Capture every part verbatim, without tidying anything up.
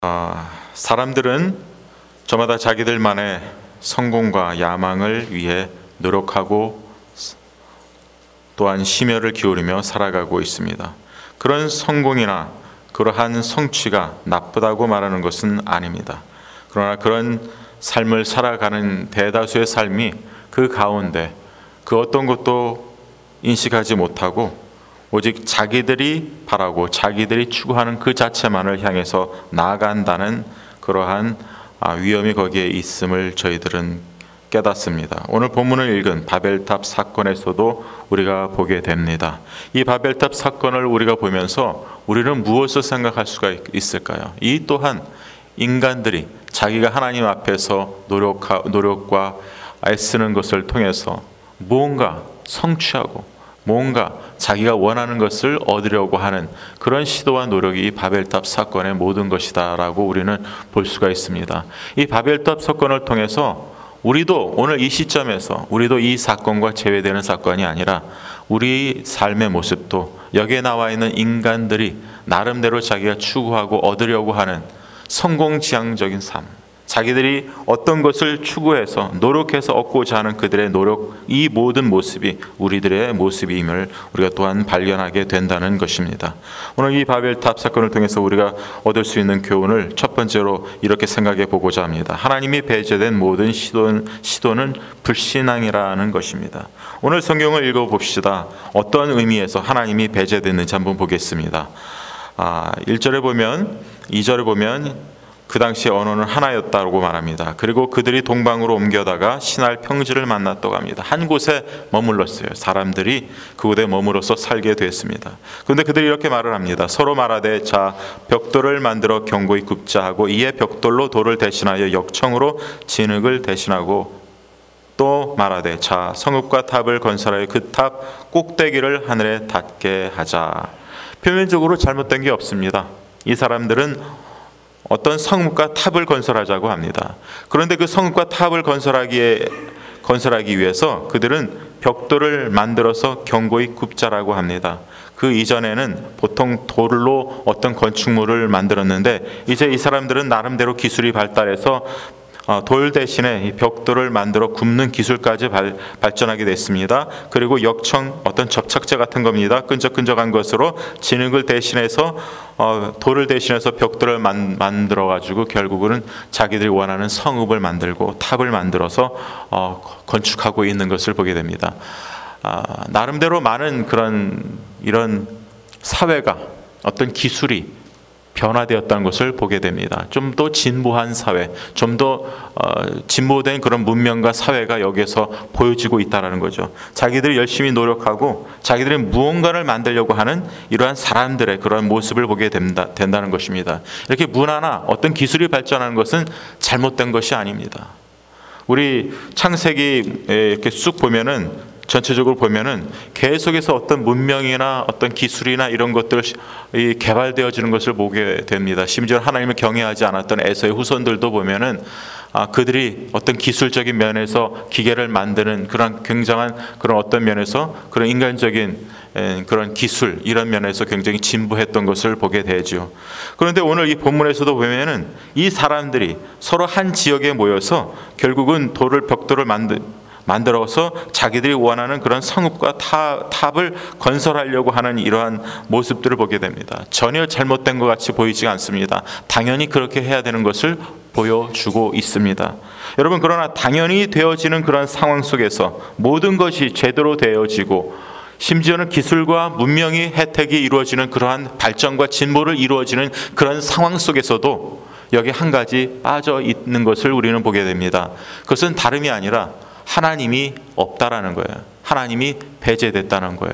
아, 사람들은 저마다 자기들만의 성공과 야망을 위해 노력하고 또한 심혈을 기울이며 살아가고 있습니다. 그런 성공이나 그러한 성취가 나쁘다고 말하는 것은 아닙니다. 그러나 그런 삶을 살아가는 대다수의 삶이 그 가운데 그 어떤 것도 인식하지 못하고 오직 자기들이 바라고 자기들이 추구하는 그 자체만을 향해서 나아간다는 그러한 위험이 거기에 있음을 저희들은 깨닫습니다. 오늘 본문을 읽은 바벨탑 사건에서도 우리가 보게 됩니다. 이 바벨탑 사건을 우리가 보면서 우리는 무엇을 생각할 수가 있을까요? 이 또한 인간들이 자기가 하나님 앞에서 노력하, 노력과 애쓰는 것을 통해서 무언가 성취하고 뭔가 자기가 원하는 것을 얻으려고 하는 그런 시도와 노력이 이 바벨탑 사건의 모든 것이다라고 우리는 볼 수가 있습니다. 이 바벨탑 사건을 통해서 우리도 오늘 이 시점에서 우리도 이 사건과 제외되는 사건이 아니라 우리 삶의 모습도 여기에 나와 있는 인간들이 나름대로 자기가 추구하고 얻으려고 하는 성공지향적인 삶, 자기들이 어떤 것을 추구해서 노력해서 얻고자 하는 그들의 노력, 이 모든 모습이 우리들의 모습임을 우리가 또한 발견하게 된다는 것입니다. 오늘 이 바벨탑 사건을 통해서 우리가 얻을 수 있는 교훈을 첫 번째로 이렇게 생각해 보고자 합니다. 하나님이 배제된 모든 시도는, 시도는 불신앙이라는 것입니다. 오늘 성경을 읽어봅시다. 어떤 의미에서 하나님이 배제됐는지 한번 보겠습니다. 아, 일 절에 보면, 이 절에 보면 그 당시 언어는 하나였다고 말합니다. 그리고 그들이 동방으로 옮겨다가 신할 평지를 만났다고 합니다. 한 곳에 머물렀어요. 사람들이 그곳에 머물러서 살게 됐습니다. 그런데 그들이 이렇게 말을 합니다. 서로 말하되 자 벽돌을 만들어 견고히 굽자 하고 이에 벽돌로 돌을 대신하여 역청으로 진흙을 대신하고 또 말하되 자 성읍과 탑을 건설하여 그 탑 꼭대기를 하늘에 닿게 하자. 표면적으로 잘못된 게 없습니다. 이 사람들은 어떤 성읍과 탑을 건설하자고 합니다. 그런데 그 성읍과 탑을 건설하기에, 건설하기 위해서 그들은 벽돌을 만들어서 견고히 굽자라고 합니다. 그 이전에는 보통 돌로 어떤 건축물을 만들었는데 이제 이 사람들은 나름대로 기술이 발달해서 돌 대신에 이 벽돌을 만들어 굽는 기술까지 발, 발전하게 됐습니다. 그리고 역청, 어떤 접착제 같은 겁니다. 끈적끈적한 것으로 진흙을 대신해서 어, 돌을 대신해서 벽돌을 만, 만들어 가지고 결국은 자기들이 원하는 성읍을 만들고 탑을 만들어서 어, 건축하고 있는 것을 보게 됩니다. 아, 나름대로 많은 그런 이런 사회가 어떤 기술이 변화되었다는 것을 보게 됩니다. 좀 더 진보한 사회, 좀 더 어, 진보된 그런 문명과 사회가 여기에서 보여지고 있다는 거죠. 자기들이 열심히 노력하고 자기들이 무언가를 만들려고 하는 이러한 사람들의 그런 모습을 보게 된다, 된다는 것입니다. 이렇게 문화나 어떤 기술이 발전하는 것은 잘못된 것이 아닙니다. 우리 창세기 이렇게 쑥 보면은 전체적으로 보면은 계속해서 어떤 문명이나 어떤 기술이나 이런 것들이 개발되어지는 것을 보게 됩니다. 심지어 하나님을 경외하지 않았던 에서의 후손들도 보면은 아, 그들이 어떤 기술적인 면에서 기계를 만드는 그런 굉장한 그런 어떤 면에서 그런 인간적인 에, 그런 기술 이런 면에서 굉장히 진보했던 것을 보게 되죠. 그런데 오늘 이 본문에서도 보면은 이 사람들이 서로 한 지역에 모여서 결국은 돌을 벽돌을 만드 만들어서 자기들이 원하는 그런 성읍과 탑, 탑을 건설하려고 하는 이러한 모습들을 보게 됩니다. 전혀 잘못된 것 같이 보이지 않습니다. 당연히 그렇게 해야 되는 것을 보여주고 있습니다. 여러분, 그러나 당연히 되어지는 그런 상황 속에서 모든 것이 제대로 되어지고 심지어는 기술과 문명의 혜택이 이루어지는 그러한 발전과 진보를 이루어지는 그런 상황 속에서도 여기 한 가지 빠져 있는 것을 우리는 보게 됩니다. 그것은 다름이 아니라 하나님이 없다라는 거예요. 하나님이 배제됐다는 거예요.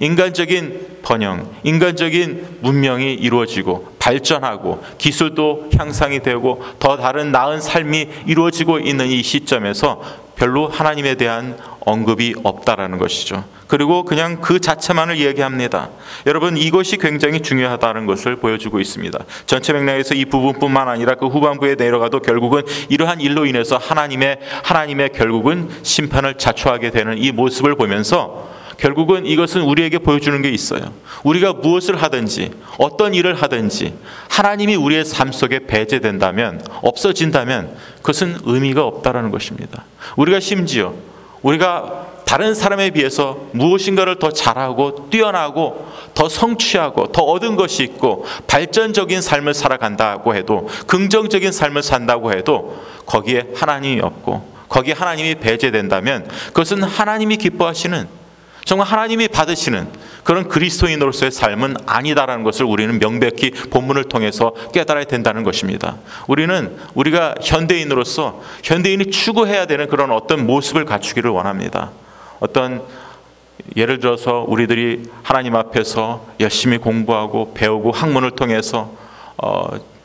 인간적인 번영, 인간적인 문명이 이루어지고 발전하고 기술도 향상이 되고 더 다른 나은 삶이 이루어지고 있는 이 시점에서 별로 하나님에 대한 언급이 없다라는 것이죠. 그리고 그냥 그 자체만을 얘기합니다. 여러분, 이것이 굉장히 중요하다는 것을 보여주고 있습니다. 전체 맥락에서 이 부분뿐만 아니라 그 후반부에 내려가도 결국은 이러한 일로 인해서 하나님의 하나님의 결국은 심판을 자초하게 되는 이 모습을 보면서 결국은 이것은 우리에게 보여주는 게 있어요. 우리가 무엇을 하든지 어떤 일을 하든지 하나님이 우리의 삶 속에 배제된다면, 없어진다면 그것은 의미가 없다라는 것입니다. 우리가 심지어 우리가 다른 사람에 비해서 무엇인가를 더 잘하고 뛰어나고 더 성취하고 더 얻은 것이 있고 발전적인 삶을 살아간다고 해도, 긍정적인 삶을 산다고 해도 거기에 하나님이 없고 거기에 하나님이 배제된다면 그것은 하나님이 기뻐하시는, 정말 하나님이 받으시는 그런 그리스도인으로서의 삶은 아니다라는 것을 우리는 명백히 본문을 통해서 깨달아야 된다는 것입니다. 우리는 우리가 현대인으로서 현대인이 추구해야 되는 그런 어떤 모습을 갖추기를 원합니다. 어떤 예를 들어서 우리들이 하나님 앞에서 열심히 공부하고 배우고 학문을 통해서 어,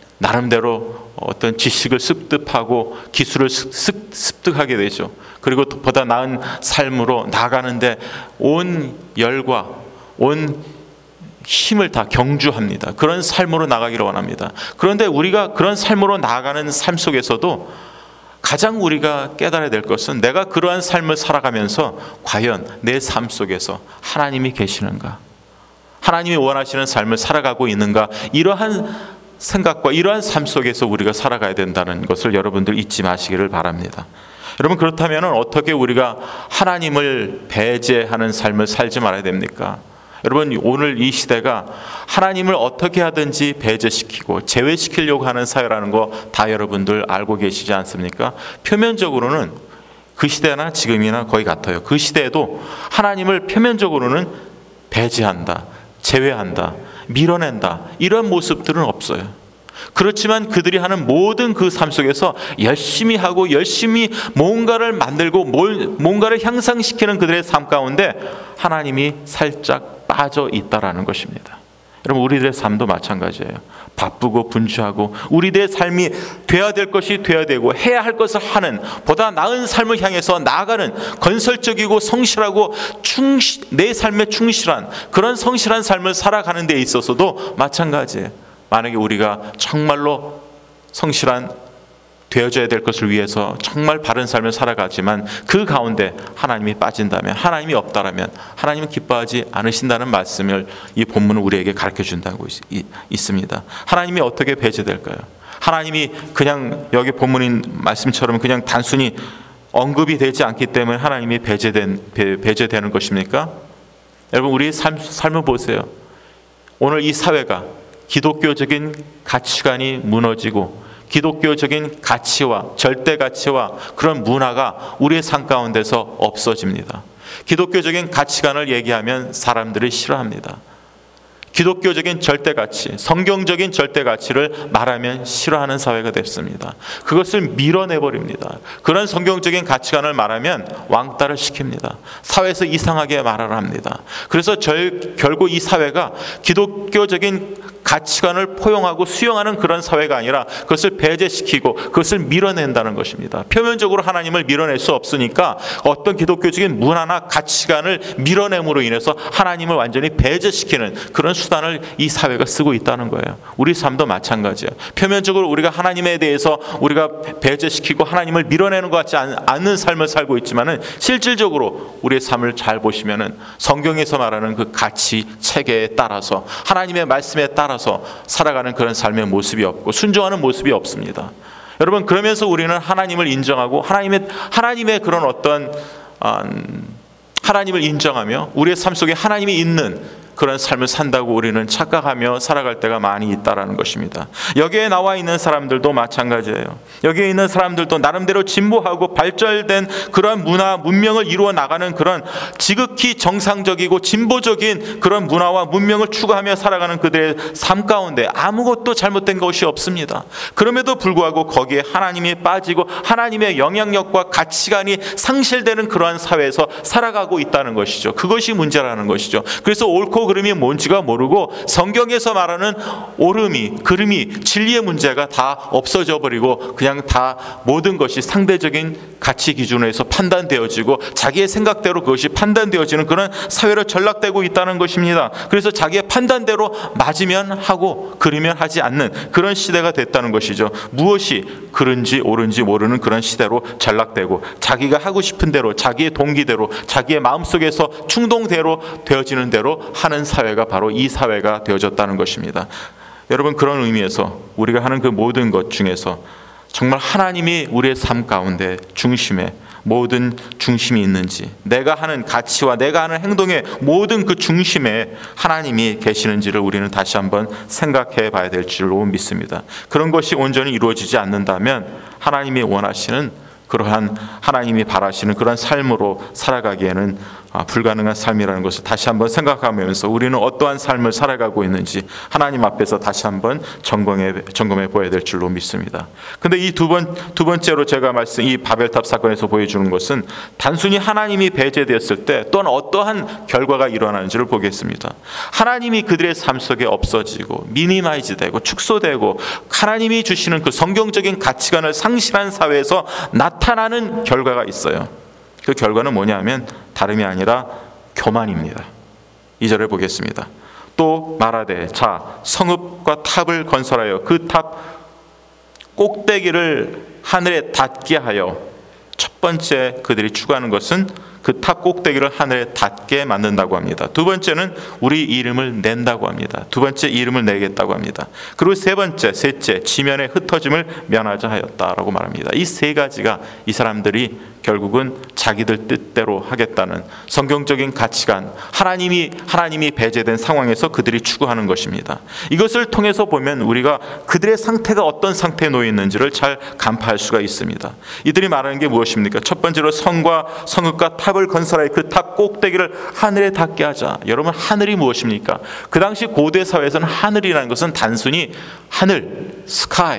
나름대로 어떤 지식을 습득하고 기술을 습, 습득하게 되죠. 그리고 보다 나은 삶으로 나아가는데 온 열과 온 힘을 다 경주합니다. 그런 삶으로 나가기를 원합니다. 그런데 우리가 그런 삶으로 나아가는 삶 속에서도 가장 우리가 깨달아야 될 것은 내가 그러한 삶을 살아가면서 과연 내 삶 속에서 하나님이 계시는가? 하나님이 원하시는 삶을 살아가고 있는가? 이러한 생각과 이러한 삶 속에서 우리가 살아가야 된다는 것을 여러분들 잊지 마시기를 바랍니다. 여러분, 그렇다면 어떻게 우리가 하나님을 배제하는 삶을 살지 말아야 됩니까? 여러분, 오늘 이 시대가 하나님을 어떻게 하든지 배제시키고 제외시키려고 하는 사회라는 거 다 여러분들 알고 계시지 않습니까? 표면적으로는 그 시대나 지금이나 거의 같아요. 그 시대에도 하나님을 표면적으로는 배제한다, 제외한다, 밀어낸다, 이런 모습들은 없어요. 그렇지만 그들이 하는 모든 그 삶 속에서 열심히 하고 열심히 뭔가를 만들고 뭔가를 향상시키는 그들의 삶 가운데 하나님이 살짝 빠져 있다라는 것입니다. 여러분, 우리들의 삶도 마찬가지예요. 바쁘고 분주하고 우리들의 삶이 돼야 될 것이 돼야 되고 해야 할 것을 하는, 보다 나은 삶을 향해서 나아가는 건설적이고 성실하고 충실, 내 삶에 충실한 그런 성실한 삶을 살아가는 데 있어서도 마찬가지예요. 만약에 우리가 정말로 성실한 되어져야 될 것을 위해서 정말 바른 삶을 살아가지만 그 가운데 하나님이 빠진다면, 하나님이 없다라면 하나님은 기뻐하지 않으신다는 말씀을 이 본문은 우리에게 가르쳐 준다고 있습니다. 하나님이 어떻게 배제될까요? 하나님이 그냥 여기 본문인 말씀처럼 그냥 단순히 언급이 되지 않기 때문에 하나님이 배제된, 배, 배제되는 것입니까? 여러분, 우리의 삶, 삶을 보세요. 오늘 이 사회가 기독교적인 가치관이 무너지고 기독교적인 가치와 절대 가치와 그런 문화가 우리의 삶 가운데서 없어집니다. 기독교적인 가치관을 얘기하면 사람들이 싫어합니다. 기독교적인 절대 가치, 성경적인 절대 가치를 말하면 싫어하는 사회가 됐습니다. 그것을 밀어내버립니다. 그런 성경적인 가치관을 말하면 왕따를 시킵니다. 사회에서 이상하게 말을 합니다. 그래서 절, 결국 이 사회가 기독교적인 가치관을 포용하고 수용하는 그런 사회가 아니라 그것을 배제시키고 그것을 밀어낸다는 것입니다. 표면적으로 하나님을 밀어낼 수 없으니까 어떤 기독교적인 문화나 가치관을 밀어냄으로 인해서 하나님을 완전히 배제시키는 그런 수단을 이 사회가 쓰고 있다는 거예요. 우리 삶도 마찬가지예요. 표면적으로 우리가 하나님에 대해서 우리가 배제시키고 하나님을 밀어내는 것 같지 않은 삶을 살고 있지만은 실질적으로 우리의 삶을 잘 보시면은 성경에서 말하는 그 가치 체계에 따라서 하나님의 말씀에 따라서 살아가는 그런 삶의 모습이 없고 순종하는 모습이 없습니다. 여러분, 그러면서 우리는 하나님을 인정하고 하나님의 하나님의 그런 어떤 음, 하나님을 인정하며 우리의 삶 속에 하나님이 있는 그런 삶을 산다고 우리는 착각하며 살아갈 때가 많이 있다라는 것입니다. 여기에 나와 있는 사람들도 마찬가지예요. 여기에 있는 사람들도 나름대로 진보하고 발전된 그런 문화, 문명을 이루어 나가는 그런 지극히 정상적이고 진보적인 그런 문화와 문명을 추구하며 살아가는 그들의 삶 가운데 아무것도 잘못된 것이 없습니다. 그럼에도 불구하고 거기에 하나님이 빠지고 하나님의 영향력과 가치관이 상실되는 그러한 사회에서 살아가고 있다는 것이죠. 그것이 문제라는 것이죠. 그래서 옳고 옳고 그름이 뭔지가 모르고 성경에서 말하는 옳음이, 그름이, 진리의 문제가 다 없어져 버리고 그냥 다 모든 것이 상대적인 가치 기준에서 판단되어지고 자기의 생각대로 그것이 판단되어지는 그런 사회로 전락되고 있다는 것입니다. 그래서 자기의 판단대로 맞으면 하고 그르면 하지 않는 그런 시대가 됐다는 것이죠. 무엇이 그른지 옳은지 모르는 그런 시대로 전락되고 자기가 하고 싶은 대로, 자기의 동기대로, 자기의 마음속에서 충동대로 되어지는 대로 하는 사회가 바로 이 사회가 되어졌다는 것입니다. 여러분, 그런 의미에서 우리가 하는 그 모든 것 중에서 정말 하나님이 우리의 삶 가운데 중심에 모든 중심이 있는지, 내가 하는 가치와 내가 하는 행동의 모든 그 중심에 하나님이 계시는지를 우리는 다시 한번 생각해 봐야 될 줄로 믿습니다. 그런 것이 온전히 이루어지지 않는다면 하나님이 원하시는 그러한, 하나님이 바라시는 그런 삶으로 살아가기에는 불가능한 삶이라는 것을 다시 한번 생각하면서 우리는 어떠한 삶을 살아가고 있는지 하나님 앞에서 다시 한번 점검해, 점검해 보아야 될 줄로 믿습니다. 근데 이 두 번, 두 번째로 제가 말씀, 이 바벨탑 사건에서 보여주는 것은 단순히 하나님이 배제되었을 때 또한 어떠한 결과가 일어나는지를 보겠습니다. 하나님이 그들의 삶 속에 없어지고 미니마이즈 되고 축소되고 하나님이 주시는 그 성경적인 가치관을 상실한 사회에서 나타나는 결과가 있어요. 그 결과는 뭐냐면 다름이 아니라 교만입니다. 이 절을 보겠습니다. 또 말하되 자 성읍과 탑을 건설하여 그 탑 꼭대기를 하늘에 닿게 하여, 첫 번째 그들이 추구하는 것은 그 탑 꼭대기를 하늘에 닿게 만든다고 합니다. 두 번째는 우리 이름을 낸다고 합니다. 두 번째 이름을 내겠다고 합니다. 그리고 세 번째, 셋째, 지면의 흩어짐을 면하자 하였다라고 말합니다. 이 세 가지가 이 사람들이 결국은 자기들 뜻대로 하겠다는 성경적인 가치관, 하나님이 하나님이 배제된 상황에서 그들이 추구하는 것입니다. 이것을 통해서 보면 우리가 그들의 상태가 어떤 상태에 놓여 있는지를 잘 간파할 수가 있습니다. 이들이 말하는 게 무엇입니까? 첫 번째로 성과 성읍과 탑을 건설하여 그 탑 꼭대기를 하늘에 닿게 하자. 여러분, 하늘이 무엇입니까? 그 당시 고대 사회에서는 하늘이라는 것은 단순히 하늘, 스카이,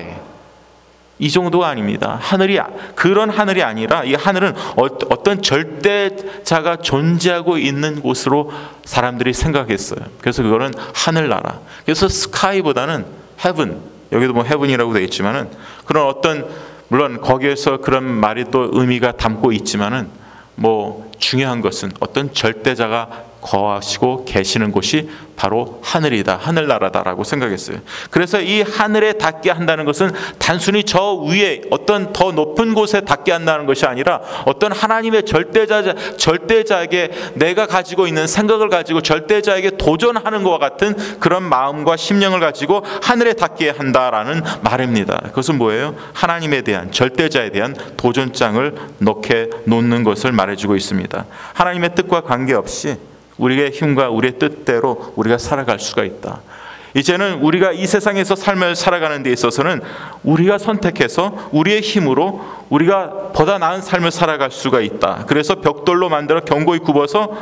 이 정도가 아닙니다. 하늘이, 그런 하늘이 아니라 이 하늘은 어떤 절대자가 존재하고 있는 곳으로 사람들이 생각했어요. 그래서 그거는 하늘나라. 그래서 스카이보다는 헤븐, 여기도 뭐 헤븐이라고 되어 있지만은 그런 어떤, 물론 거기에서 그런 말이 또 의미가 담고 있지만은 뭐 중요한 것은 어떤 절대자가 거하시고 계시는 곳이 바로 하늘이다, 하늘나라다라고 생각했어요. 그래서 이 하늘에 닿게 한다는 것은 단순히 저 위에 어떤 더 높은 곳에 닿게 한다는 것이 아니라 어떤 하나님의 절대자, 절대자에게 내가 가지고 있는 생각을 가지고 절대자에게 도전하는 것과 같은 그런 마음과 심령을 가지고 하늘에 닿게 한다라는 말입니다. 그것은 뭐예요? 하나님에 대한, 절대자에 대한 도전장을 넣게 놓는 것을 말해주고 있습니다. 하나님의 뜻과 관계없이 우리의 힘과 우리의 뜻대로 우리가 살아갈 수가 있다. 이제는 우리가 이 세상에서 삶을 살아가는 데 있어서는 우리가 선택해서 우리의 힘으로 우리가 보다 나은 삶을 살아갈 수가 있다. 그래서 벽돌로 만들어 견고히 굽어서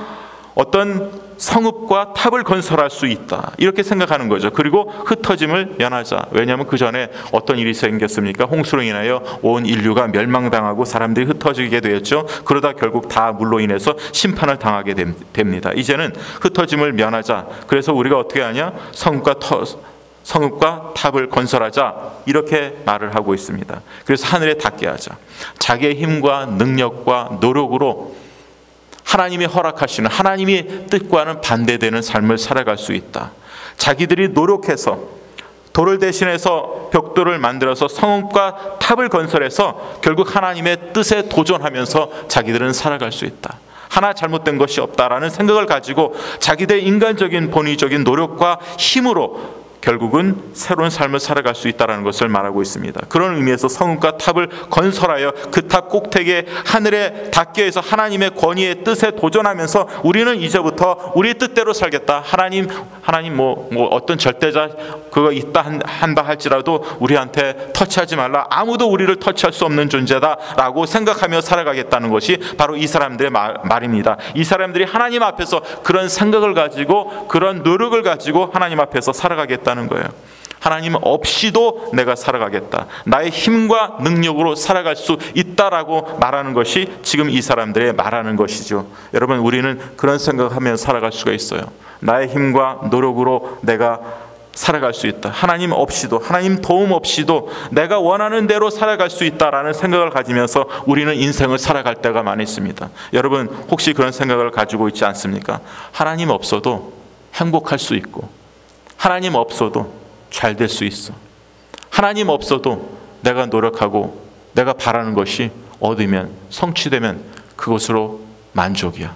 어떤 성읍과 탑을 건설할 수 있다, 이렇게 생각하는 거죠. 그리고 흩어짐을 면하자. 왜냐하면 그 전에 어떤 일이 생겼습니까? 홍수로 인하여 온 인류가 멸망당하고 사람들이 흩어지게 되었죠. 그러다 결국 다 물로 인해서 심판을 당하게 됩니다. 이제는 흩어짐을 면하자. 그래서 우리가 어떻게 하냐? 성읍과 터, 성읍과 탑을 건설하자, 이렇게 말을 하고 있습니다. 그래서 하늘에 닿게 하자. 자기의 힘과 능력과 노력으로 하나님이 허락하시는, 하나님의 뜻과는 반대되는 삶을 살아갈 수 있다. 자기들이 노력해서 돌을 대신해서 벽돌을 만들어서 성읍과 탑을 건설해서 결국 하나님의 뜻에 도전하면서 자기들은 살아갈 수 있다. 하나 잘못된 것이 없다라는 생각을 가지고 자기들의 인간적인 본의적인 노력과 힘으로 결국은 새로운 삶을 살아갈 수 있다는 것을 말하고 있습니다. 그런 의미에서 성읍과 탑을 건설하여 그 탑 꼭대기에 하늘에 닿게 해서 하나님의 권위의 뜻에 도전하면서 우리는 이제부터 우리의 뜻대로 살겠다. 하나님, 하나님 뭐, 뭐 어떤 절대자 그거 있다 한다 할지라도 우리한테 터치하지 말라. 아무도 우리를 터치할 수 없는 존재다라고 생각하며 살아가겠다는 것이 바로 이 사람들의 말, 말입니다. 이 사람들이 하나님 앞에서 그런 생각을 가지고 그런 노력을 가지고 하나님 앞에서 살아가겠다는 거예요. 하나님 없이도 내가 살아가겠다. 나의 힘과 능력으로 살아갈 수 있다라고 말하는 것이 지금 이 사람들의 말하는 것이죠. 여러분, 우리는 그런 생각하며 살아갈 수가 있어요. 나의 힘과 노력으로 내가 살아갈 수 있다. 하나님 없이도, 하나님 도움 없이도 내가 원하는 대로 살아갈 수 있다라는 생각을 가지면서 우리는 인생을 살아갈 때가 많이 있습니다. 여러분, 혹시 그런 생각을 가지고 있지 않습니까? 하나님 없어도 행복할 수 있고, 하나님 없어도 잘 될 수 있어. 하나님 없어도 내가 노력하고 내가 바라는 것이 얻으면, 성취되면 그것으로 만족이야.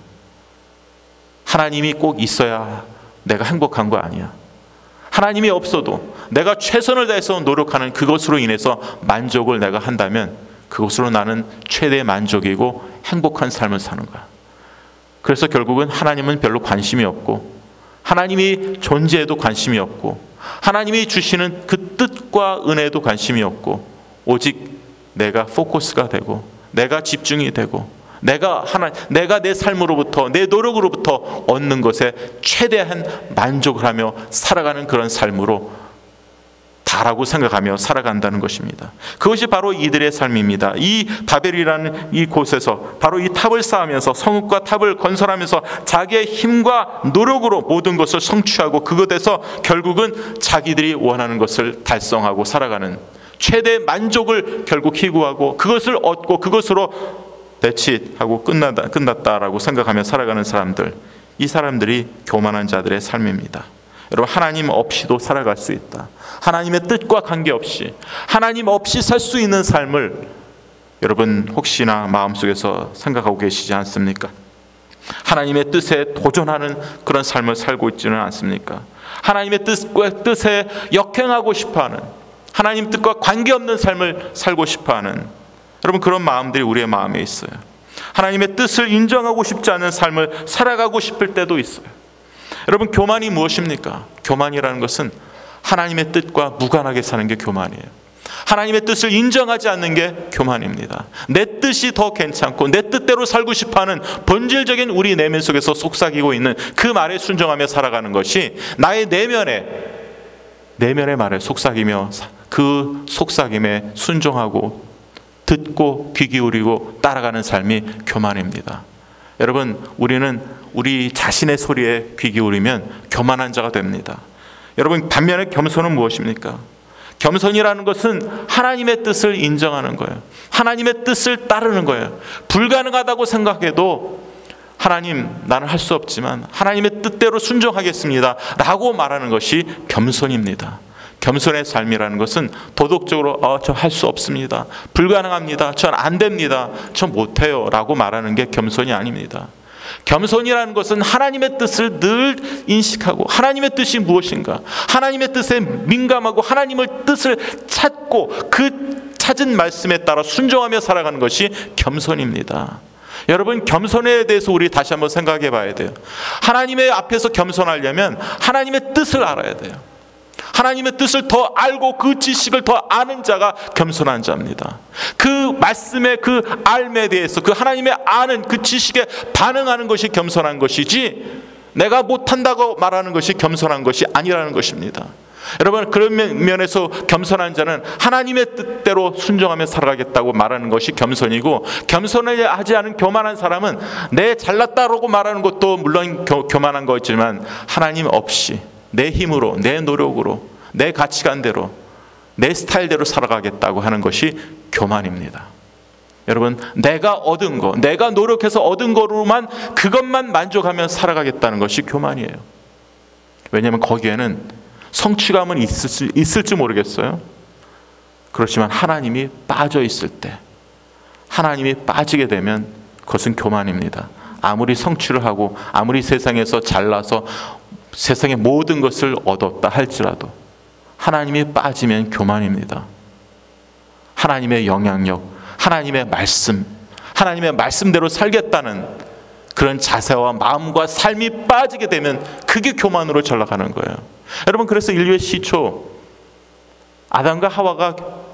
하나님이 꼭 있어야 내가 행복한 거 아니야. 하나님이 없어도 내가 최선을 다해서 노력하는 그것으로 인해서 만족을 내가 한다면 그것으로 나는 최대의 만족이고 행복한 삶을 사는 거야. 그래서 결국은 하나님은 별로 관심이 없고, 하나님이 존재에도 관심이 없고, 하나님이 주시는 그 뜻과 은혜에도 관심이 없고, 오직 내가 포커스가 되고 내가 집중이 되고 내가 하나 내가 내 삶으로부터, 내 노력으로부터 얻는 것에 최대한 만족을 하며 살아가는 그런 삶으로 다라고 생각하며 살아간다는 것입니다. 그것이 바로 이들의 삶입니다. 이 바벨이라는 이 곳에서 바로 이 탑을 쌓으면서, 성읍과 탑을 건설하면서 자기의 힘과 노력으로 모든 것을 성취하고 그것에서 결국은 자기들이 원하는 것을 달성하고 살아가는, 최대 만족을 결국 희구하고 그것을 얻고 그것으로 대치하고 끝났다, 끝났다라고 생각하며 살아가는 사람들, 이 사람들이 교만한 자들의 삶입니다. 여러분, 하나님 없이도 살아갈 수 있다. 하나님의 뜻과 관계없이, 하나님 없이 살 수 있는 삶을 여러분 혹시나 마음속에서 생각하고 계시지 않습니까? 하나님의 뜻에 도전하는 그런 삶을 살고 있지는 않습니까? 하나님의 뜻과 뜻에 역행하고 싶어하는, 하나님 뜻과 관계없는 삶을 살고 싶어하는 여러분, 그런 마음들이 우리의 마음에 있어요. 하나님의 뜻을 인정하고 싶지 않은 삶을 살아가고 싶을 때도 있어요. 여러분, 교만이 무엇입니까? 교만이라는 것은 하나님의 뜻과 무관하게 사는 게 교만이에요. 하나님의 뜻을 인정하지 않는 게 교만입니다. 내 뜻이 더 괜찮고 내 뜻대로 살고 싶어하는 본질적인 우리 내면 속에서 속삭이고 있는 그 말에 순종하며 살아가는 것이 나의 내면에 내면의 말에 속삭이며 그 속삭임에 순종하고 듣고 귀 기울이고 따라가는 삶이 교만입니다. 여러분, 우리는 우리 자신의 소리에 귀 기울이면 교만한 자가 됩니다. 여러분, 반면에 겸손은 무엇입니까? 겸손이라는 것은 하나님의 뜻을 인정하는 거예요. 하나님의 뜻을 따르는 거예요. 불가능하다고 생각해도 하나님, 나는 할 수 없지만 하나님의 뜻대로 순종하겠습니다 라고 말하는 것이 겸손입니다. 겸손의 삶이라는 것은 도덕적으로 어, 저 할 수 없습니다, 불가능합니다, 전 안 됩니다, 저 못해요 라고 말하는 게 겸손이 아닙니다. 겸손이라는 것은 하나님의 뜻을 늘 인식하고, 하나님의 뜻이 무엇인가, 하나님의 뜻에 민감하고 하나님의 뜻을 찾고 그 찾은 말씀에 따라 순종하며 살아가는 것이 겸손입니다. 여러분, 겸손에 대해서 우리 다시 한번 생각해 봐야 돼요. 하나님의 앞에서 겸손하려면 하나님의 뜻을 알아야 돼요. 하나님의 뜻을 더 알고 그 지식을 더 아는 자가 겸손한 자입니다. 그 말씀의 그 알에 대해서, 그 하나님의 아는 그 지식에 반응하는 것이 겸손한 것이지, 내가 못한다고 말하는 것이 겸손한 것이 아니라는 것입니다. 여러분, 그런 면에서 겸손한 자는 하나님의 뜻대로 순종하며 살아가겠다고 말하는 것이 겸손이고, 겸손하지 않은 교만한 사람은 내 잘났다라고 말하는 것도 물론 교, 교만한 거지만 하나님 없이 내 힘으로, 내 노력으로, 내 가치관대로, 내 스타일대로 살아가겠다고 하는 것이 교만입니다. 여러분, 내가 얻은 거, 내가 노력해서 얻은 거로만, 그것만 만족하며 살아가겠다는 것이 교만이에요. 왜냐하면 거기에는 성취감은 있을지, 있을지 모르겠어요. 그렇지만 하나님이 빠져 있을 때, 하나님이 빠지게 되면 그것은 교만입니다. 아무리 성취를 하고 아무리 세상에서 잘나서 세상의 모든 것을 얻었다 할지라도 하나님이 빠지면 교만입니다. 하나님의 영향력, 하나님의 말씀, 하나님의 말씀대로 살겠다는 그런 자세와 마음과 삶이 빠지게 되면 그게 교만으로 전락하는 거예요. 여러분, 그래서 인류의 시초 아담과 하와가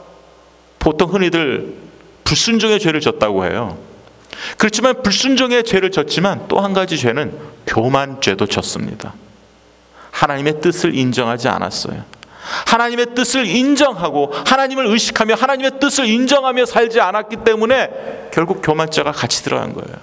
보통 흔히들 불순종의 죄를 졌다고 해요. 그렇지만 불순종의 죄를 졌지만 또 한 가지 죄는 교만죄도 졌습니다. 하나님의 뜻을 인정하지 않았어요. 하나님의 뜻을 인정하고 하나님을 의식하며 하나님의 뜻을 인정하며 살지 않았기 때문에 결국 교만죄가 같이 들어간 거예요.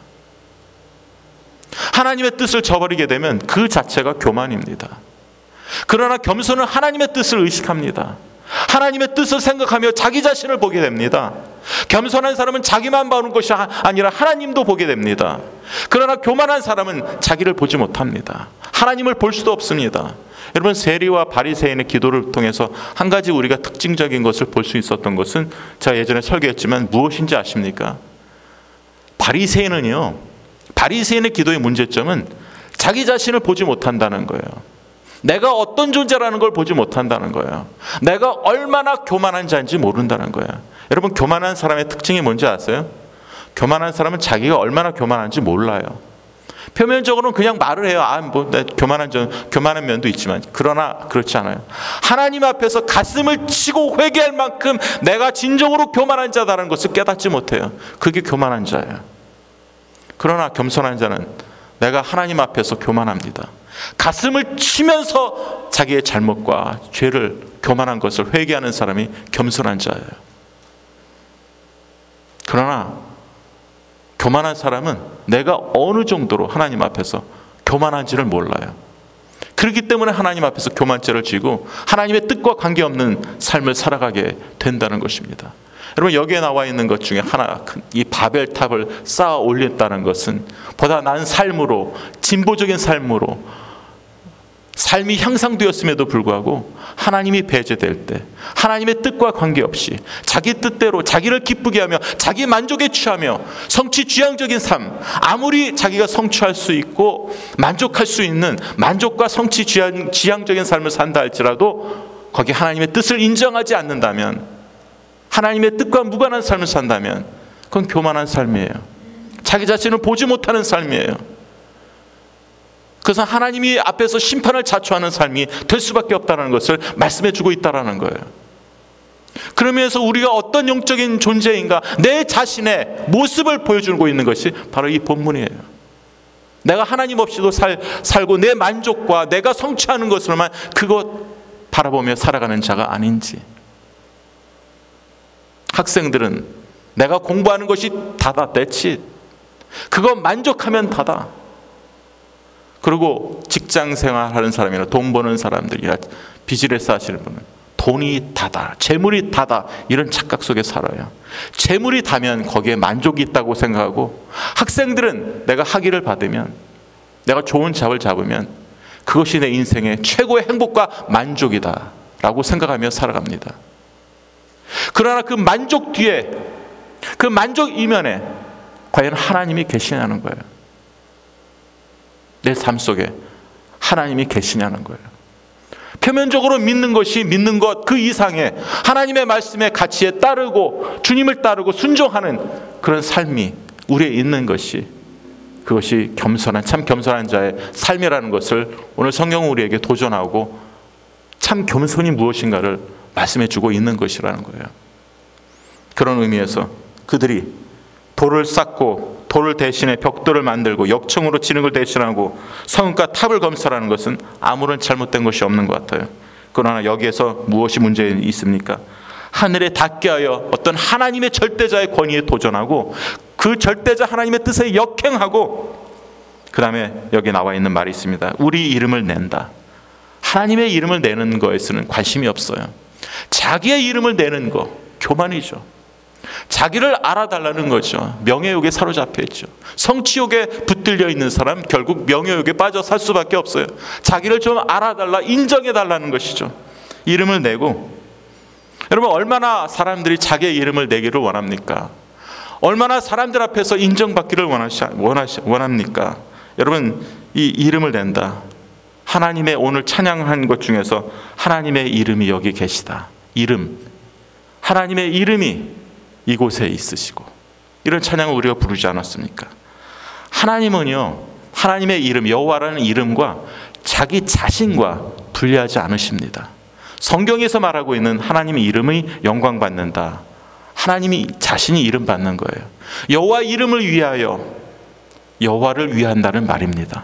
하나님의 뜻을 저버리게 되면 그 자체가 교만입니다. 그러나 겸손은 하나님의 뜻을 의식합니다. 하나님의 뜻을 생각하며 자기 자신을 보게 됩니다. 겸손한 사람은 자기만 보는 것이 아니라 하나님도 보게 됩니다. 그러나 교만한 사람은 자기를 보지 못합니다. 하나님을 볼 수도 없습니다. 여러분, 세리와 바리새인의 기도를 통해서 한 가지 우리가 특징적인 것을 볼 수 있었던 것은, 제가 예전에 설교했지만 무엇인지 아십니까? 바리새인은요, 바리새인의 기도의 문제점은 자기 자신을 보지 못한다는 거예요. 내가 어떤 존재라는 걸 보지 못한다는 거예요. 내가 얼마나 교만한 자인지 모른다는 거예요. 여러분, 교만한 사람의 특징이 뭔지 아세요? 교만한 사람은 자기가 얼마나 교만한지 몰라요. 표면적으로는 그냥 말을 해요. 아, 뭐, 내 교만한 점, 교만한 면도 있지만. 그러나 그렇지 않아요. 하나님 앞에서 가슴을 치고 회개할 만큼 내가 진정으로 교만한 자다라는 것을 깨닫지 못해요. 그게 교만한 자예요. 그러나 겸손한 자는 내가 하나님 앞에서 교만합니다. 가슴을 치면서 자기의 잘못과 죄를, 교만한 것을 회개하는 사람이 겸손한 자예요. 그러나 교만한 사람은 내가 어느 정도로 하나님 앞에서 교만한지를 몰라요. 그렇기 때문에 하나님 앞에서 교만죄를 지고 하나님의 뜻과 관계없는 삶을 살아가게 된다는 것입니다. 여러분, 여기에 나와 있는 것 중에 하나, 이 바벨탑을 쌓아 올렸다는 것은 보다 나은 삶으로, 진보적인 삶으로 삶이 향상되었음에도 불구하고 하나님이 배제될 때, 하나님의 뜻과 관계없이 자기 뜻대로 자기를 기쁘게 하며 자기 만족에 취하며 성취지향적인 삶, 아무리 자기가 성취할 수 있고 만족할 수 있는 만족과 성취지향적인 삶을 산다 할지라도 거기에 하나님의 뜻을 인정하지 않는다면, 하나님의 뜻과 무관한 삶을 산다면 그건 교만한 삶이에요. 자기 자신을 보지 못하는 삶이에요. 그래서 하나님이 앞에서 심판을 자초하는 삶이 될 수밖에 없다는 것을 말씀해 주고 있다는 거예요. 그러면서 우리가 어떤 영적인 존재인가, 내 자신의 모습을 보여주고 있는 것이 바로 이 본문이에요. 내가 하나님 없이도 살, 살고 내 만족과 내가 성취하는 것으로만 그것 바라보며 살아가는 자가 아닌지. 학생들은 내가 공부하는 것이 다다, that's it. 그거 만족하면 다다. 그리고 직장 생활하는 사람이나 돈 버는 사람들이나 비즈니스 하시는 분은 돈이 다다, 재물이 다다, 이런 착각 속에 살아요. 재물이 다면 거기에 만족이 있다고 생각하고, 학생들은 내가 학위를 받으면, 내가 좋은 잡을 잡으면 그것이 내 인생의 최고의 행복과 만족이다 라고 생각하며 살아갑니다. 그러나 그 만족 뒤에, 그 만족 이면에 과연 하나님이 계시냐는 거예요. 내 삶 속에 하나님이 계시냐는 거예요. 표면적으로 믿는 것이 믿는 것 그 이상의 하나님의 말씀의 가치에 따르고 주님을 따르고 순종하는 그런 삶이 우리에 있는 것이, 그것이 겸손한, 참 겸손한 자의 삶이라는 것을 오늘 성경은 우리에게 도전하고 참 겸손이 무엇인가를 말씀해 주고 있는 것이라는 거예요. 그런 의미에서 그들이 돌을 쌓고 돌을 대신에 벽돌을 만들고 역청으로 치는 걸 대신하고 성읍과 탑을 건설하는 것은 아무런 잘못된 것이 없는 것 같아요. 그러나 여기에서 무엇이 문제 있습니까? 하늘에 닿게 하여 어떤 하나님의 절대자의 권위에 도전하고 그 절대자 하나님의 뜻에 역행하고, 그 다음에 여기 나와 있는 말이 있습니다. 우리 이름을 낸다. 하나님의 이름을 내는 거에서는 관심이 없어요. 자기의 이름을 내는 거, 교만이죠. 자기를 알아달라는 거죠. 명예욕에 사로잡혀 있죠. 성취욕에 붙들려 있는 사람 결국 명예욕에 빠져 살 수밖에 없어요. 자기를 좀 알아달라, 인정해달라는 것이죠. 이름을 내고, 여러분, 얼마나 사람들이 자기의 이름을 내기를 원합니까? 얼마나 사람들 앞에서 인정받기를 원하시, 원하시, 원합니까? 여러분, 이 이름을 낸다. 하나님의 오늘 찬양한 것 중에서 하나님의 이름이 여기 계시다. 이름, 하나님의 이름이 이곳에 있으시고, 이런 찬양을 우리가 부르지 않았습니까? 하나님은요, 하나님의 이름, 여호와라는 이름과 자기 자신과 분리하지 않으십니다. 성경에서 말하고 있는 하나님의 이름이 영광받는다, 하나님이 자신이 이름 받는 거예요. 여호와 이름을 위하여 여호와를 위한다는 말입니다.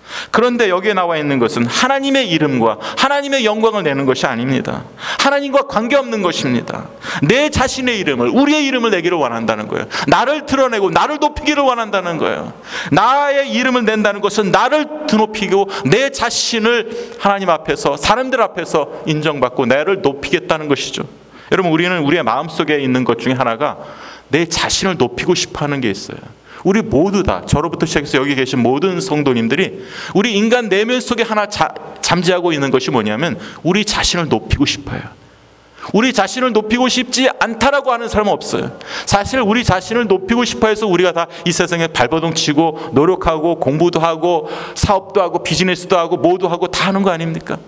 그런데 여기에 나와 있는 것은 하나님의 이름과 하나님의 영광을 내는 것이 아닙니다. 하나님과 관계없는 것입니다. 내 자신의 이름을, 우리의 이름을 내기를 원한다는 거예요. 나를 드러내고 나를 높이기를 원한다는 거예요. 나의 이름을 낸다는 것은 나를 드높이고 내 자신을 하나님 앞에서, 사람들 앞에서 인정받고 나를 높이겠다는 것이죠. 여러분, 우리는 우리의 마음속에 있는 것 중에 하나가 내 자신을 높이고 싶어하는 게 있어요. 우리 모두 다, 저로부터 시작해서 여기 계신 모든 성도님들이 우리 인간 내면 속에 하나 자, 잠재하고 있는 것이 뭐냐면 우리 자신을 높이고 싶어요. 우리 자신을 높이고 싶지 않다라고 하는 사람은 없어요. 사실 우리 자신을 높이고 싶어 해서 우리가 다 이 세상에 발버둥 치고 노력하고 공부도 하고 사업도 하고 비즈니스도 하고 뭐도 하고 다 하는 거 아닙니까?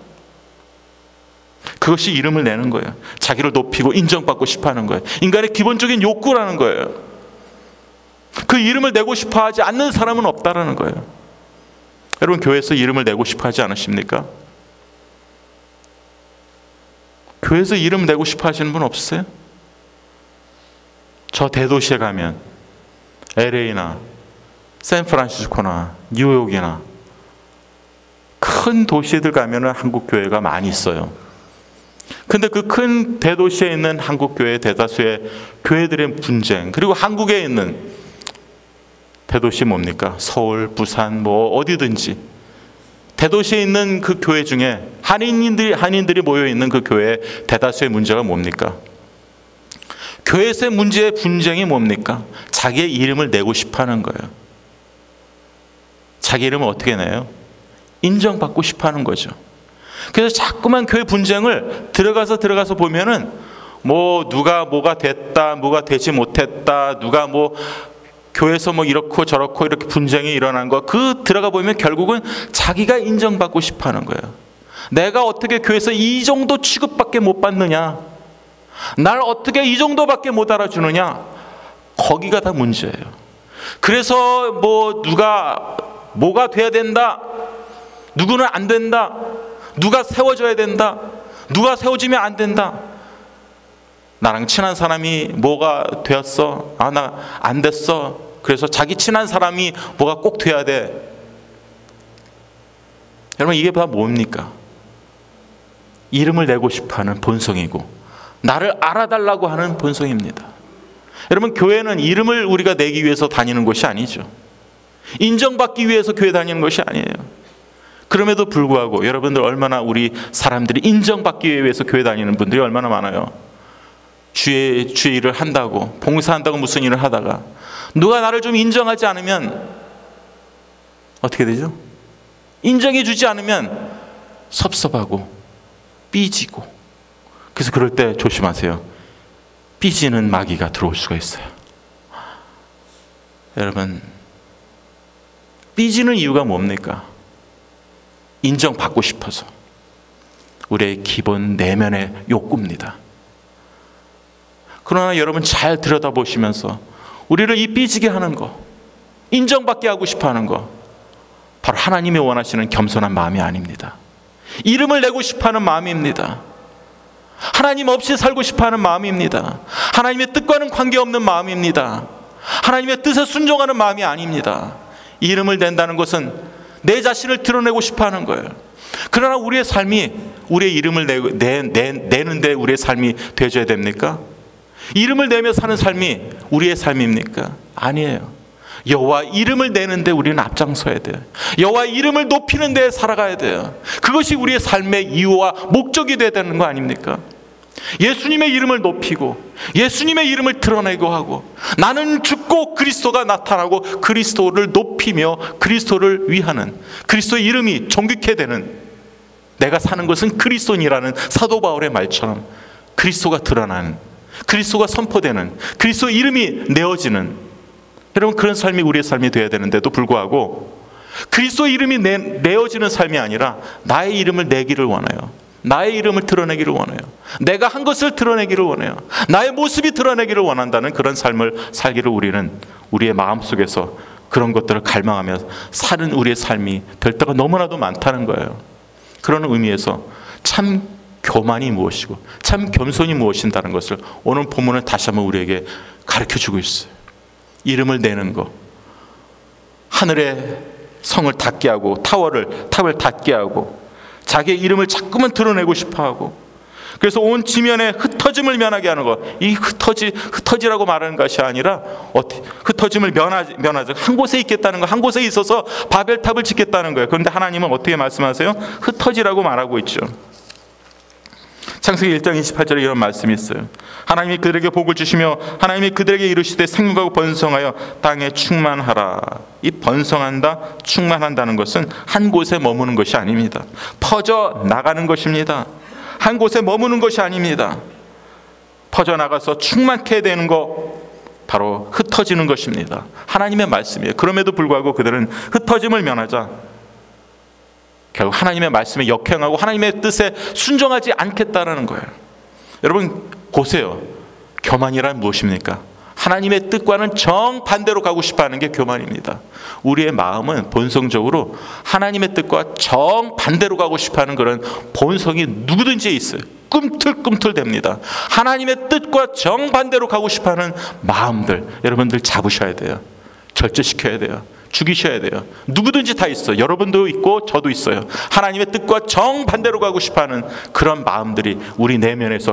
그것이 이름을 내는 거예요. 자기를 높이고 인정받고 싶어 하는 거예요. 인간의 기본적인 욕구라는 거예요. 그 이름을 내고 싶어 하지 않는 사람은 없다라는 거예요. 여러분, 교회에서 이름을 내고 싶어 하지 않으십니까? 교회에서 이름 내고 싶어 하시는 분 없으세요? 저 대도시에 가면 엘에이나 샌프란시스코나 뉴욕이나 큰 도시들 가면은 한국 교회가 많이 있어요. 근데 그 큰 대도시에 있는 한국 교회 대다수의 교회들의 분쟁, 그리고 한국에 있는 대도시 뭡니까? 서울, 부산, 뭐 어디든지 대도시에 있는 그 교회 중에 한인들이 한인들이 모여 있는 그 교회의 대다수의 문제가 뭡니까? 교회에서의 문제의 분쟁이 뭡니까? 자기의 이름을 내고 싶어하는 거예요. 자기 이름을 어떻게 내요? 인정받고 싶어하는 거죠. 그래서 자꾸만 교회 분쟁을 들어가서 들어가서 보면은 뭐 누가 뭐가 됐다, 뭐가 되지 못했다, 누가 뭐 교회에서 뭐 이렇고 저렇고 이렇게 분쟁이 일어난 거, 그 들어가 보면 결국은 자기가 인정받고 싶어하는 거예요. 내가 어떻게 교회에서 이 정도 취급밖에 못 받느냐, 날 어떻게 이 정도밖에 못 알아주느냐, 거기가 다 문제예요. 그래서 뭐 누가 뭐가 돼야 된다, 누구는 안 된다, 누가 세워져야 된다, 누가 세워지면 안 된다. 나랑 친한 사람이 뭐가 되었어, 아 나 안 됐어, 그래서 자기 친한 사람이 뭐가 꼭 돼야 돼. 여러분, 이게 다 뭡니까? 이름을 내고 싶어하는 본성이고 나를 알아달라고 하는 본성입니다. 여러분, 교회는 이름을 우리가 내기 위해서 다니는 것이 아니죠. 인정받기 위해서 교회 다니는 것이 아니에요. 그럼에도 불구하고 여러분들 얼마나 우리 사람들이 인정받기 위해서 교회 다니는 분들이 얼마나 많아요. 주의, 주의 일을 한다고, 봉사한다고 무슨 일을 하다가 누가 나를 좀 인정하지 않으면 어떻게 되죠? 인정해 주지 않으면 섭섭하고 삐지고. 그래서 그럴 때 조심하세요. 삐지는 마귀가 들어올 수가 있어요. 여러분, 삐지는 이유가 뭡니까? 인정받고 싶어서. 우리의 기본 내면의 욕구입니다. 그러나 여러분, 잘 들여다보시면서 우리를 이 삐지게 하는 거, 인정받게 하고 싶어 하는 거, 바로 하나님이 원하시는 겸손한 마음이 아닙니다. 이름을 내고 싶어 하는 마음입니다. 하나님 없이 살고 싶어 하는 마음입니다. 하나님의 뜻과는 관계없는 마음입니다. 하나님의 뜻에 순종하는 마음이 아닙니다. 이름을 낸다는 것은 내 자신을 드러내고 싶어 하는 거예요. 그러나 우리의 삶이 우리의 이름을 내, 내, 내, 내는데 우리의 삶이 되어져야 됩니까? 이름을 내며 사는 삶이 우리의 삶입니까? 아니에요. 여호와 이름을 내는데 우리는 앞장서야 돼요. 여호와 이름을 높이는 데 살아가야 돼요. 그것이 우리의 삶의 이유와 목적이 되어야 되는 거 아닙니까? 예수님의 이름을 높이고 예수님의 이름을 드러내고 하고, 나는 죽고 그리스도가 나타나고 그리스도를 높이며 그리스도를 위하는, 그리스도의 이름이 존귀케 되는, 내가 사는 것은 그리스도인이라는 사도 바울의 말처럼 그리스도가 드러나는, 그리스도가 선포되는, 그리스도의 이름이 내어지는, 여러분, 그런 삶이 우리의 삶이 되어야 되는데도 불구하고 그리스도의 이름이 내, 내어지는 삶이 아니라 나의 이름을 내기를 원해요. 나의 이름을 드러내기를 원해요. 내가 한 것을 드러내기를 원해요. 나의 모습이 드러내기를 원한다는 그런 삶을 살기를 우리는 우리의 마음속에서 그런 것들을 갈망하며 사는 우리의 삶이 될 때가 너무나도 많다는 거예요. 그런 의미에서 참 교만이 무엇이고 참 겸손이 무엇인다는 것을 오늘 본문은 다시 한번 우리에게 가르쳐주고 있어요. 이름을 내는 것, 하늘에 성을 닫게 하고 타워를 탑을 닫게 하고 자기의 이름을 자꾸만 드러내고 싶어하고, 그래서 온 지면에 흩어짐을 면하게 하는 것. 이 흩어지, 흩어지라고 말하는 것이 아니라 흩어짐을 면하지, 면하지. 한 곳에 있겠다는 거, 한 곳에 있어서 바벨탑을 짓겠다는 거예요. 그런데 하나님은 어떻게 말씀하세요? 흩어지라고 말하고 있죠. 창세기 일 장 이십팔 절에 이런 말씀이 있어요. 하나님이 그들에게 복을 주시며 하나님이 그들에게 이르시되 생육하고 번성하여 땅에 충만하라. 이 번성한다, 충만한다는 것은 한 곳에 머무는 것이 아닙니다. 퍼져 나가는 것입니다. 한 곳에 머무는 것이 아닙니다. 퍼져나가서 충만케 되는 것, 바로 흩어지는 것입니다. 하나님의 말씀이에요. 그럼에도 불구하고 그들은 흩어짐을 면하자 결국 하나님의 말씀에 역행하고 하나님의 뜻에 순종하지 않겠다라는 거예요. 여러분 보세요. 교만이란 무엇입니까? 하나님의 뜻과는 정반대로 가고 싶어하는 게 교만입니다. 우리의 마음은 본성적으로 하나님의 뜻과 정반대로 가고 싶어하는 그런 본성이 누구든지 있어요. 꿈틀꿈틀 됩니다. 하나님의 뜻과 정반대로 가고 싶어하는 마음들, 여러분들 잡으셔야 돼요. 절제시켜야 돼요. 죽이셔야 돼요. 누구든지 다 있어요. 여러분도 있고 저도 있어요. 하나님의 뜻과 정반대로 가고 싶어하는 그런 마음들이 우리 내면에서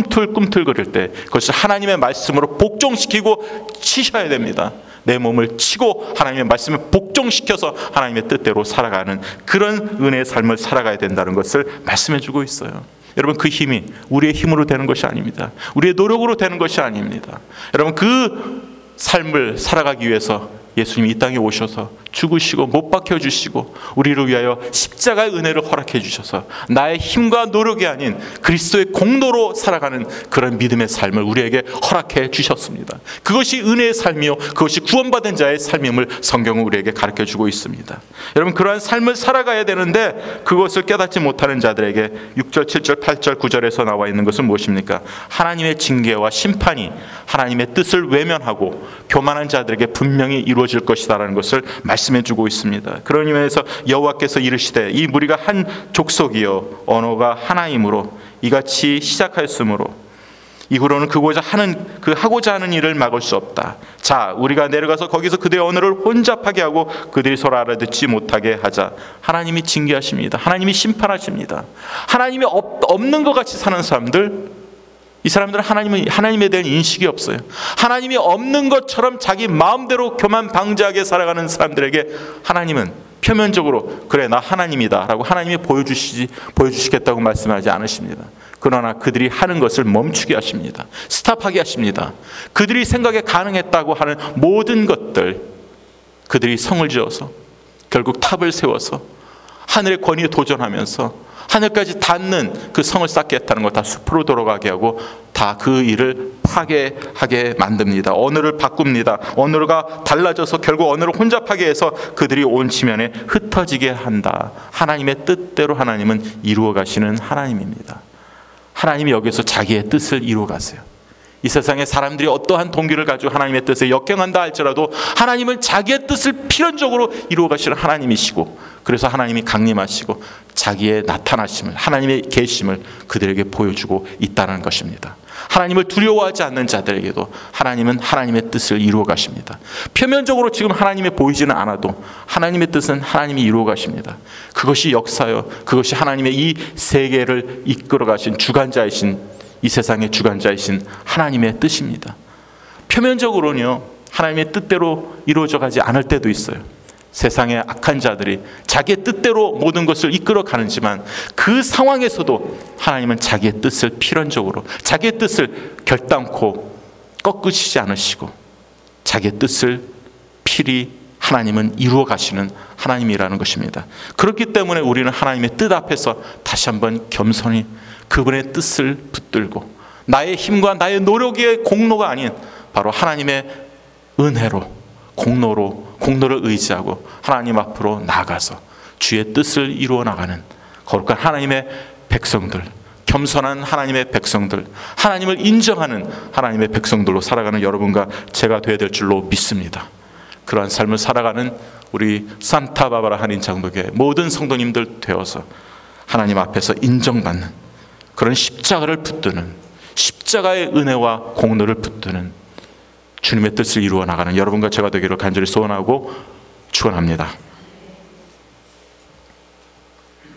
꿈틀꿈틀거릴 때 그것을 하나님의 말씀으로 복종시키고 치셔야 됩니다. 내 몸을 치고 하나님의 말씀을 복종시켜서 하나님의 뜻대로 살아가는 그런 은혜의 삶을 살아가야 된다는 것을 말씀해 주고 있어요. 여러분 그 힘이 우리의 힘으로 되는 것이 아닙니다. 우리의 노력으로 되는 것이 아닙니다. 여러분 그 삶을 살아가기 위해서 예수님이 이 땅에 오셔서 죽으시고 못 박혀주시고 우리를 위하여 십자가의 은혜를 허락해 주셔서 나의 힘과 노력이 아닌 그리스도의 공로로 살아가는 그런 믿음의 삶을 우리에게 허락해 주셨습니다. 그것이 은혜의 삶이요 그것이 구원받은 자의 삶임을 성경은 우리에게 가르쳐 주고 있습니다. 여러분 그러한 삶을 살아가야 되는데 그것을 깨닫지 못하는 자들에게 육 절, 칠 절, 팔 절, 구 절에서 나와 있는 것은 무엇입니까? 하나님의 징계와 심판이 하나님의 뜻을 외면하고 교만한 자들에게 분명히 이루어질 것이다라는 것을 말씀해 주고 있습니다. 그런 의미에서 여호와께서 이르시되 이 무리가 한 족속이요 언어가 하나이므로 이같이 시작하였으므로 이후로는 그고자 하는 그 하고자 하는 일을 막을 수 없다. 자, 우리가 내려가서 거기서 그들의 언어를 혼잡하게 하고 그들이 서로 알아듣지 못하게 하자. 하나님이 징계하십니다. 하나님이 심판하십니다. 하나님이 없, 없는 것 같이 사는 사람들, 이 사람들은 하나님은, 하나님에 대한 인식이 없어요. 하나님이 없는 것처럼 자기 마음대로 교만 방자하게 살아가는 사람들에게 하나님은 표면적으로 그래 나 하나님이다 라고 하나님이 보여주시지, 보여주시겠다고 말씀하지 않으십니다. 그러나 그들이 하는 것을 멈추게 하십니다. 스탑하게 하십니다. 그들이 생각에 가능했다고 하는 모든 것들, 그들이 성을 지어서 결국 탑을 세워서 하늘의 권위에 도전하면서 하늘까지 닿는 그 성을 쌓게 했다는 것 다 숲으로 돌아가게 하고 다 그 일을 파괴하게 만듭니다. 언어를 바꿉니다. 언어가 달라져서 결국 언어를 혼잡하게 해서 그들이 온 지면에 흩어지게 한다. 하나님의 뜻대로 하나님은 이루어 가시는 하나님입니다. 하나님이 여기서 자기의 뜻을 이루어 가세요. 이 세상에 사람들이 어떠한 동기를 가지고 하나님의 뜻에 역경한다 할지라도 하나님은 자기의 뜻을 필연적으로 이루어 가시는 하나님이시고, 그래서 하나님이 강림하시고 자기의 나타나심을, 하나님의 계심을 그들에게 보여주고 있다는 것입니다. 하나님을 두려워하지 않는 자들에게도 하나님은 하나님의 뜻을 이루어 가십니다. 표면적으로 지금 하나님이 보이지는 않아도 하나님의 뜻은 하나님이 이루어 가십니다. 그것이 역사요, 그것이 하나님의 이 세계를 이끌어 가신 주관자이신, 이 세상의 주관자이신 하나님의 뜻입니다. 표면적으로는요 하나님의 뜻대로 이루어져 가지 않을 때도 있어요. 세상의 악한 자들이 자기의 뜻대로 모든 것을 이끌어 가는지만 그 상황에서도 하나님은 자기의 뜻을 필연적으로, 자기의 뜻을 결단코 꺾으시지 않으시고 자기의 뜻을 필히 하나님은 이루어 가시는 하나님이라는 것입니다. 그렇기 때문에 우리는 하나님의 뜻 앞에서 다시 한번 겸손히 그분의 뜻을 붙들고 나의 힘과 나의 노력의 공로가 아닌 바로 하나님의 은혜로, 공로로, 공로를 의지하고 하나님 앞으로 나아가서 주의 뜻을 이루어 나가는 거룩한 하나님의 백성들, 겸손한 하나님의 백성들, 하나님을 인정하는 하나님의 백성들로 살아가는 여러분과 제가 되어야 될 줄로 믿습니다. 그러한 삶을 살아가는 우리 산타바바라 한인 장로교회 모든 성도님들 되어서 하나님 앞에서 인정받는 그런 십자가를 붙드는, 십자가의 은혜와 공로를 붙드는 주님의 뜻을 이루어 나가는 여러분과 제가 되기를 간절히 소원하고 축원합니다.